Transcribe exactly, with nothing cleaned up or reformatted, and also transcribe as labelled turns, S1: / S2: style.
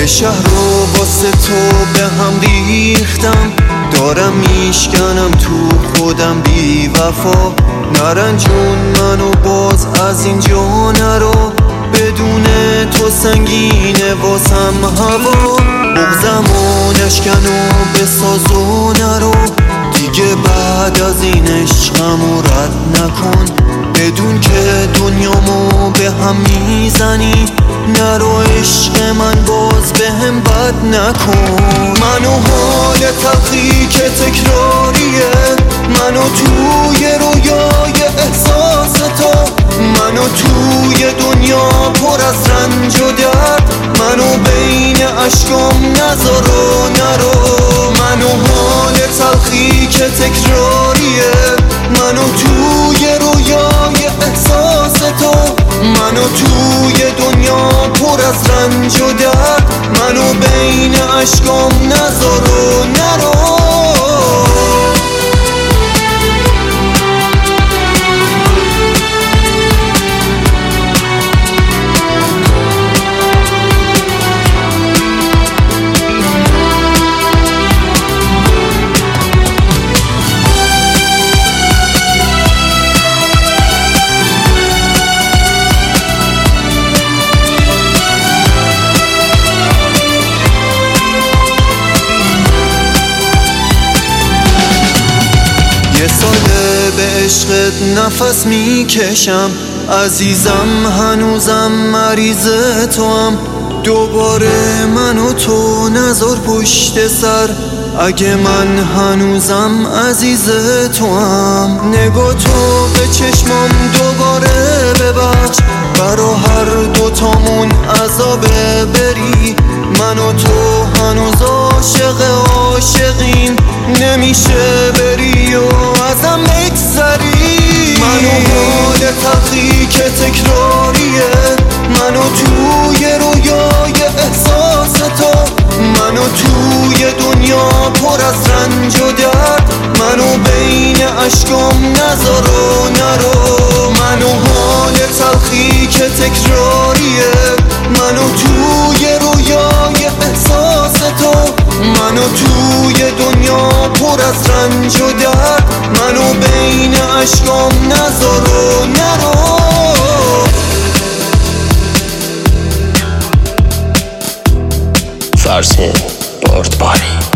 S1: یه شهر رو واسه تو به هم ریختم، دارم میشکنم تو خودم بی وفا. نرنجون منو باز از اینجا نرو، بدون تو سنگینه واسم هوا. بغضمو نشکن و بساز و نرو، دیگه بعد از این عشقمو رد نکن. بدون که دنیامو به هم میزنی، نرو عشق من باز به هم بد نکن. منو حال تلخی که تکراریه، منو توی رویای احساس تو، منو توی دنیا پر از رنج و درد، منو بین عشقام نذار و نرو. منو حال تلخی که تکراریه، منو توی رویای احساس تو، منو توی دنیا پر از رنج و درد، منو بین عشقام نذار و نرو. یه ساله به عشقت نفس میکشم، عزیزم هنوزم مریض تو هم. دوباره من و تو نذار پشت سر، اگه من هنوزم عزیز تو هم. نگاه تو به چشمام دوباره ببخش، برا هر دوتامون عذابه بری. من و تو هنوز عاشق عاشقیم، نمیشه بری و ازم بگذری. منو حال تلخی که تکراریه، منو توی رویای احساس تو، منو توی دنیا پر از رنج و درد، منو بین عشقام نذار و نرو. منو حال تلخی که تکراریه، منو توی رویای احساس تو، منو توی دنیا پر از رنج و درد، منو بین عشقام نذار و نرو.
S2: فرزین باردباری.